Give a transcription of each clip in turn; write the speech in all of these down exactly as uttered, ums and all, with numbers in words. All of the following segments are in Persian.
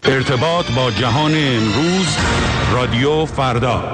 ارتباط با جهان امروز، رادیو فردا.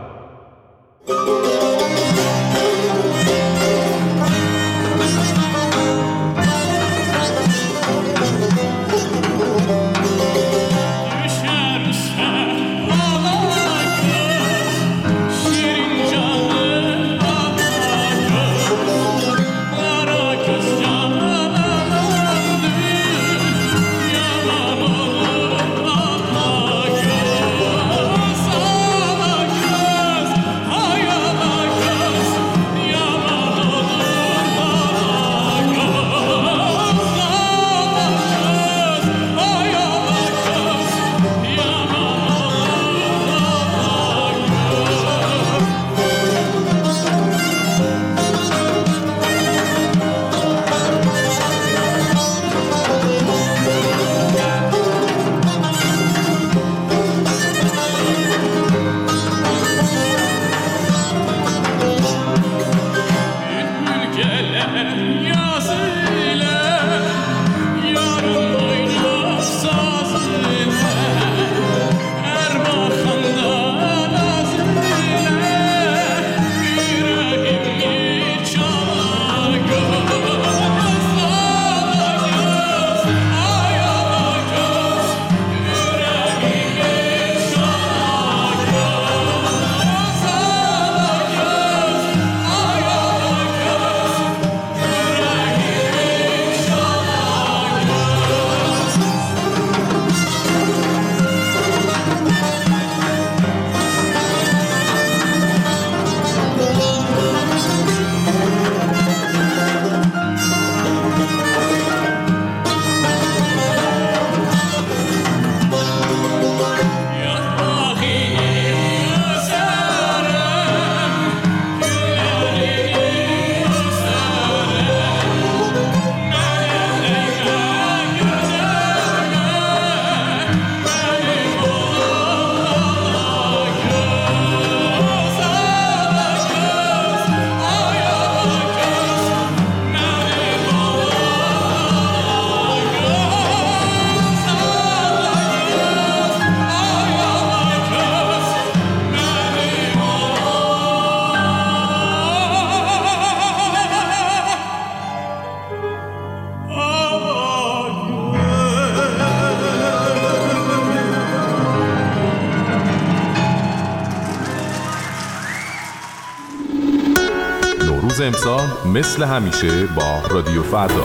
امسال مثل همیشه با رادیو فردا.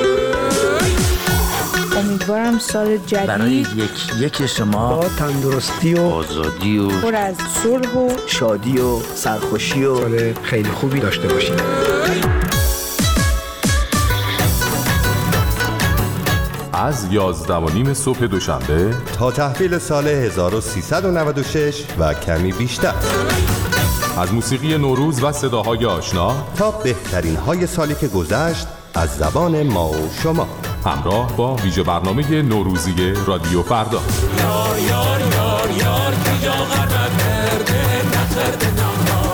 امیدوارم سال جدید برای یک یک شما با تندرستی و آزادی و پر از صلح و شادی و سرخوشی و سال خیلی خوبی داشته باشید. از یازده و نیم صبح دوشنبه تا تحویل سال هزار و سیصد و نود و شش و کمی بیشتر، از موسیقی نوروز و صداهای آشنا تا بهترین های سالی که گذشت از زبان ما و شما، همراه با ویژه برنامه نوروزی رادیو فردا. یار یار یار یار کجا غربت کرده نخرده نام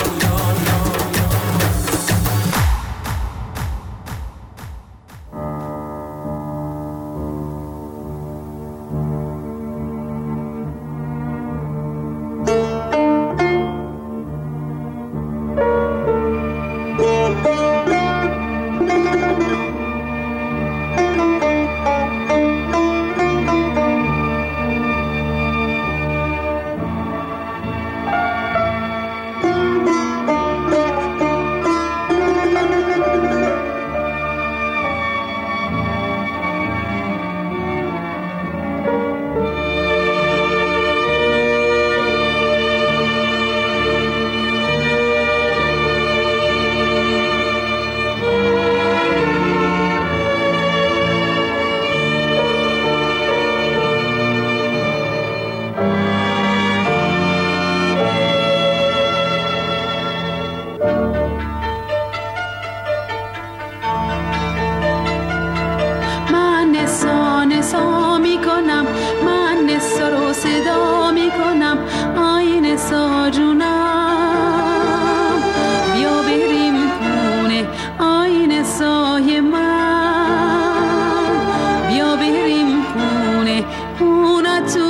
una tu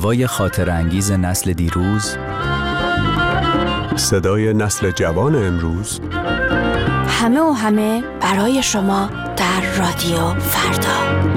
هوای خاطر انگیز نسل دیروز، صدای نسل جوان امروز، همه و همه برای شما در رادیو فردا.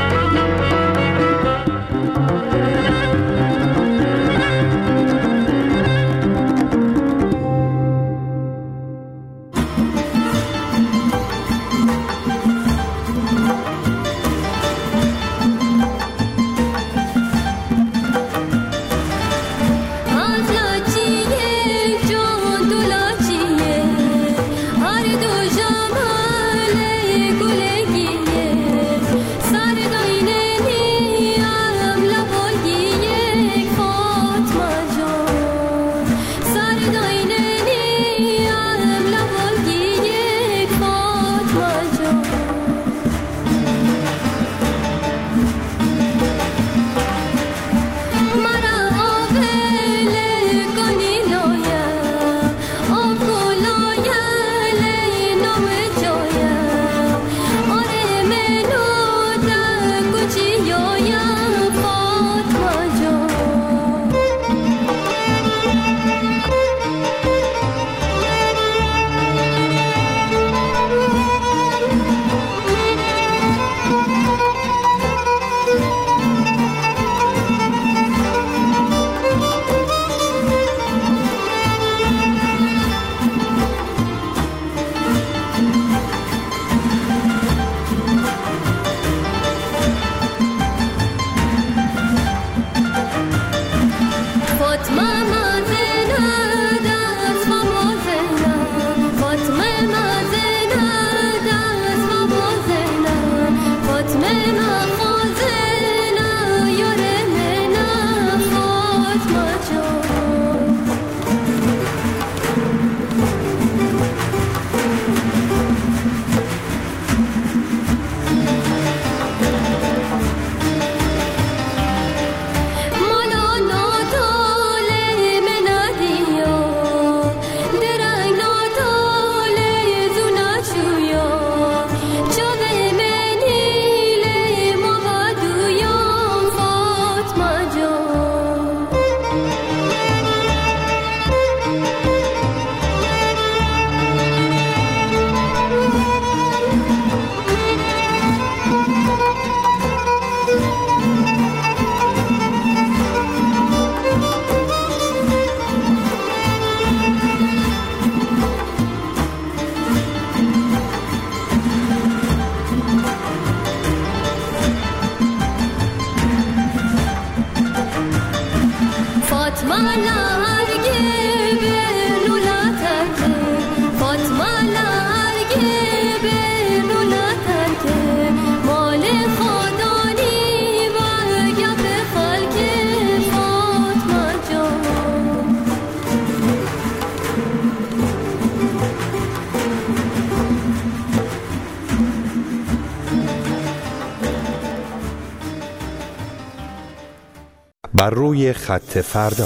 بر روی خط فردا.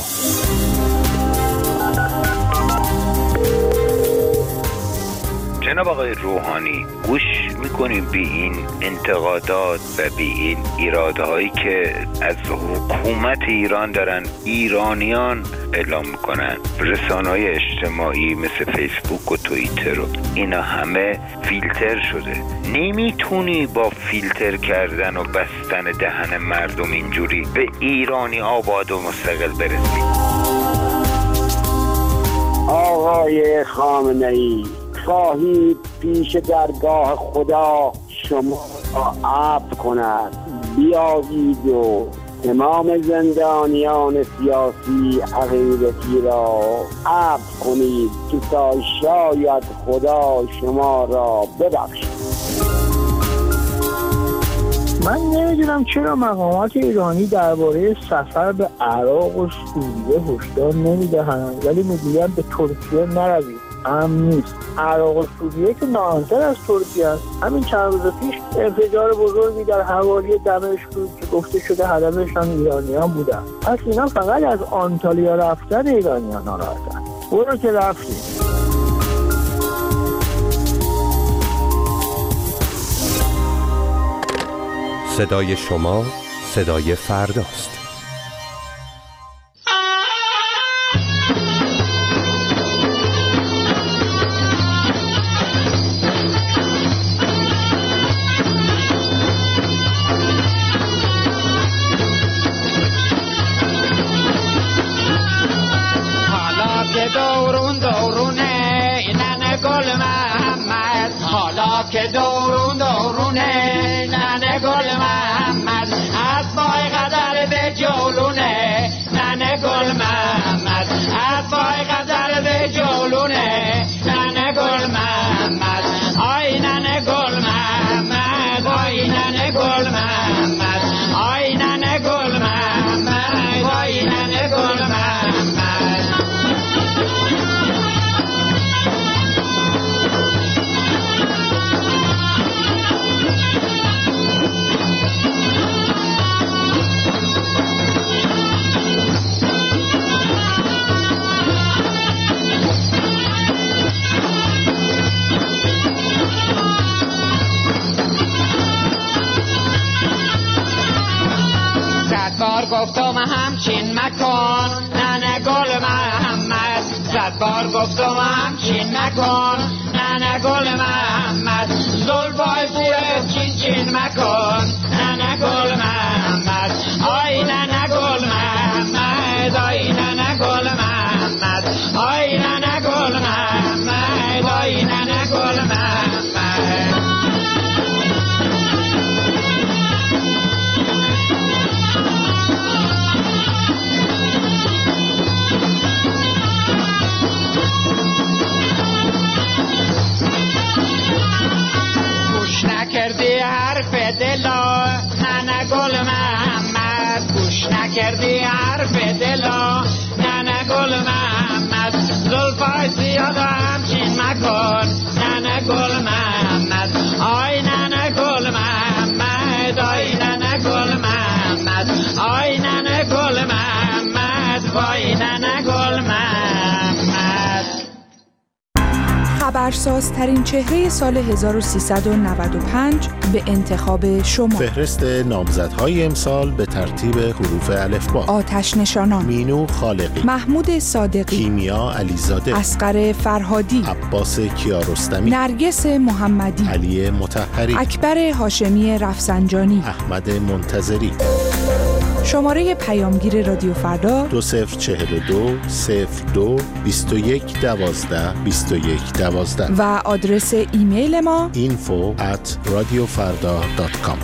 جناب آقای روحانی، گوش میکنیم به این انتقادات و به این ایراده هایی که از حکومت ایران دارن ایرانیان اعلام میکنن، رسانه‌های اجتماعی مثل فیسبوک و توییتر و اینا همه فیلتر شده. نمیتونی با فیلتر کردن و بستن دهن مردم اینجوری به ایرانی آباد و مستقل برسی. آقای خامنه‌ای، خواهید پیش درگاه خدا شما را عفو کند، بیایید و تمام زندانیان سیاسی عقیدتی را عفو کنید که تا شاید خدا شما را ببخشد. من نمیدونم چرا مقامات ایرانی درباره سفر به عراق و سوریه هشدار نمیدهند، ولی میگویند به ترکیه نروید، امن نیست. عراق و سوریه که ناامن‌تر از ترکیه است. همین چند روز پیش انفجار بزرگی در حوالی دمشق بود که گفته شده هدفشان ایرانیان بودند. پس اینا فقط از آنتالیا رفتن ایرانیان ناراحتند. برو که رفتیم. صدای شما صدای فرداست. که دورون دورونه ننه گل محمد، حالا که دورون دورونه ننه گل محمد، از پای قدر به جولونه ننه گل محمد، از پای قدر به جولونه ننه گل محمد، آی ننه گل محمد، آی ننه گل محمد، آی ننه گل محمد، آی ننه گل محمد. بار گفتم همچین مکن ننه گل محمد، صد بار گفتم همچین مکن ننه گل محمد، زلفای زیر چین چین مکن ننه گل محمد، آی ننه گل محمد، آی ننه گل محمد، آی ننه گل محمد، آی ننه گل محمد. نکردی حرف دلا ننه گل محمد، گوش نکردی حرف دلا ننه گل محمد، زلفای زیاد همچین مکن ننه گل محمد، آی ننه گل محمد، آی ننه گل محمد، آی ننه گل محمد، وای ننه گل محمد. خبرسازترین چهره سال هزار و سیصد و نود و پنج به انتخاب شما. فهرست نامزدهای امسال به ترتیب حروف الفبا: آتش نشانان، مینو خالقی، محمود صادقی، کیمیا علیزاده، اصغر فرهادی، عباس کیارستمی، نرگس محمدی، علی مطهری، اکبر هاشمی رفسنجانی، احمد منتظری. شماره پیامگیر رادیو فردا دو صفر چهل و دو صفر دو بیست و یک دوازده بیست و یک دوازده و آدرس ایمیل ما اینفو ات رادیو فردا دات کام.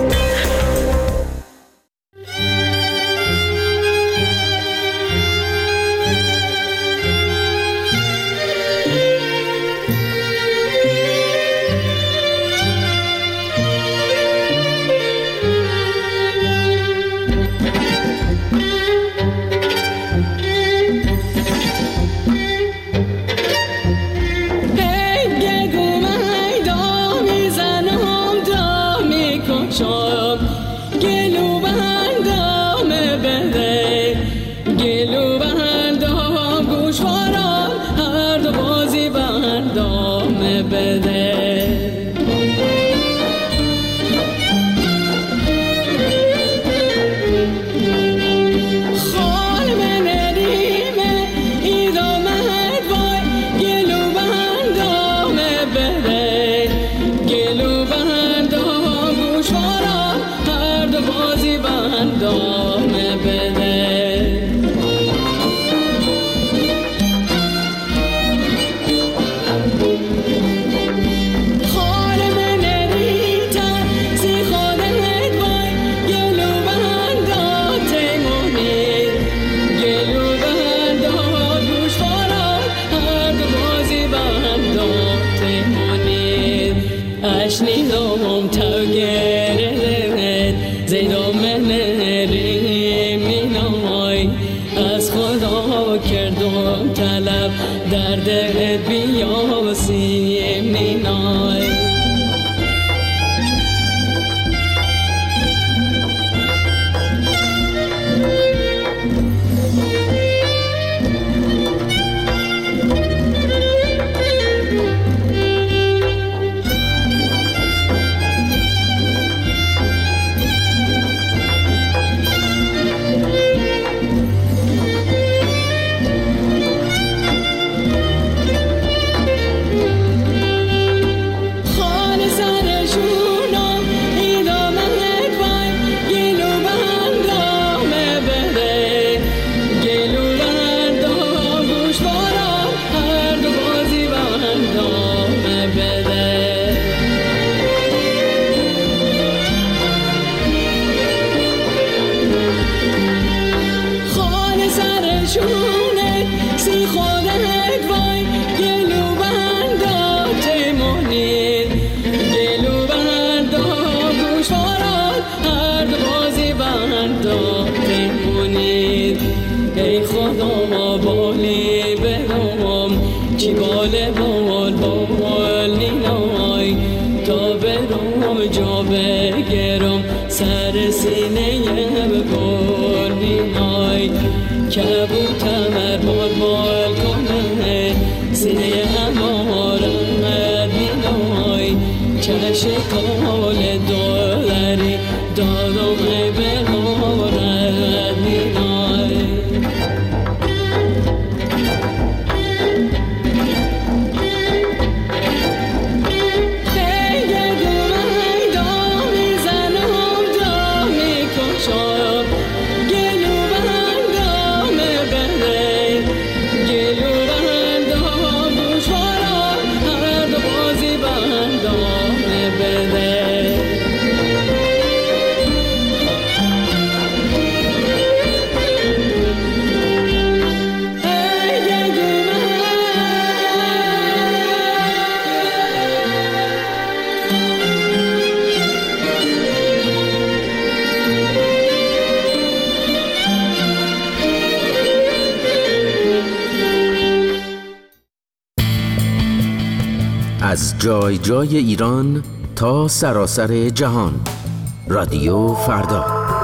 خواهد چی بال بال بال نینای تا برم جا بگرم سر سینه بگل نینای کبوتر بال بال کنه سینه همارم نینای چشم کال داری دارم بهارت نینای از جای جای ایران تا سراسر جهان، رادیو فردا.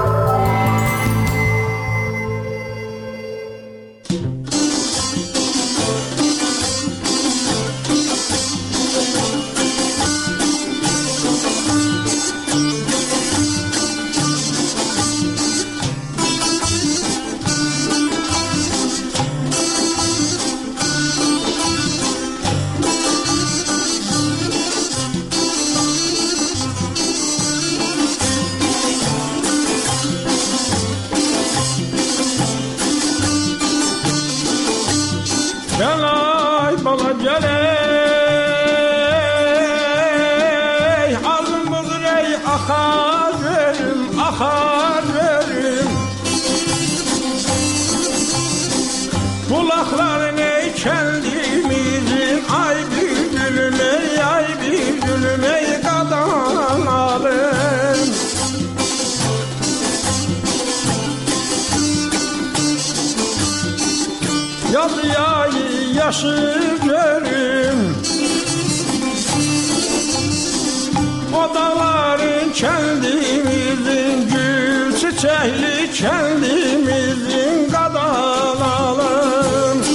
Odaların kendimizin, gül çiçekli kendimizin kadalalım.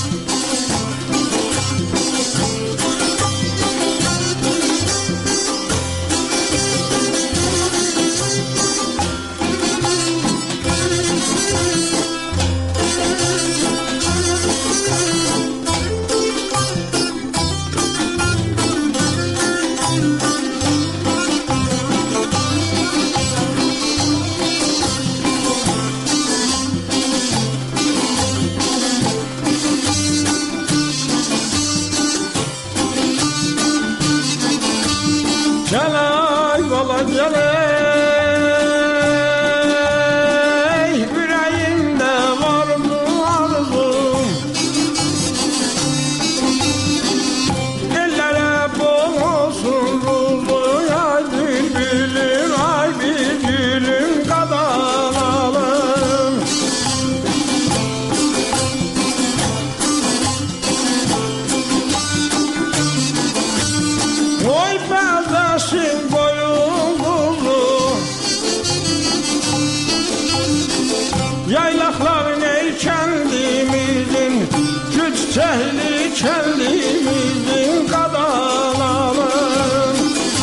Çiçekli kendimizin kadalalım.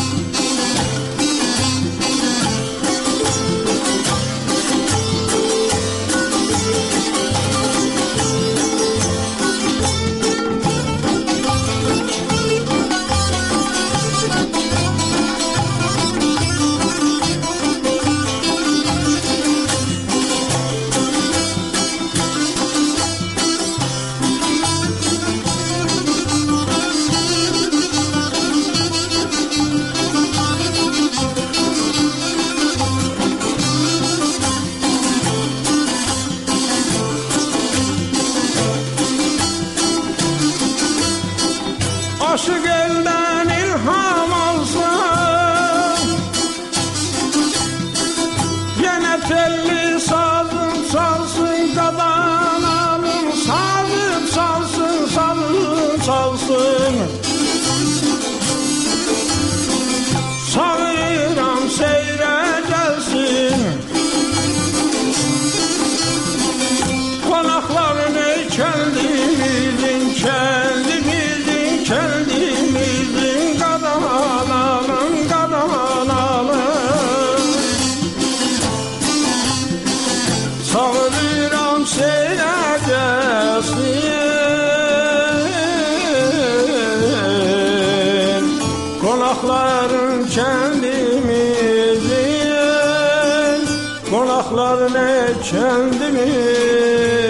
Aşık elden ilham alsın, yine telli sazın çalsın, kadanalım sazın çalsın, sazın salsın. Sağıram seyre gelsin. Konakların ey kendimizin, kendimizin, kendimizin kadalalım, kadalalım. Sağıram seyre gelsin. Konakların kendimizin, konakların ey kendimizin.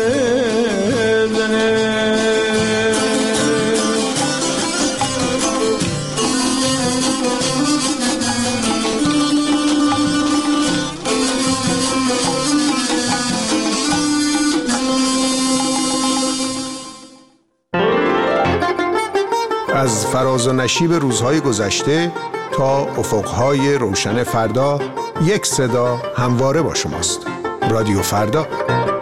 از فراز و نشیب روزهای گذشته تا افقهای روشن فردا، یک صدا همواره با شماست. رادیو فردا.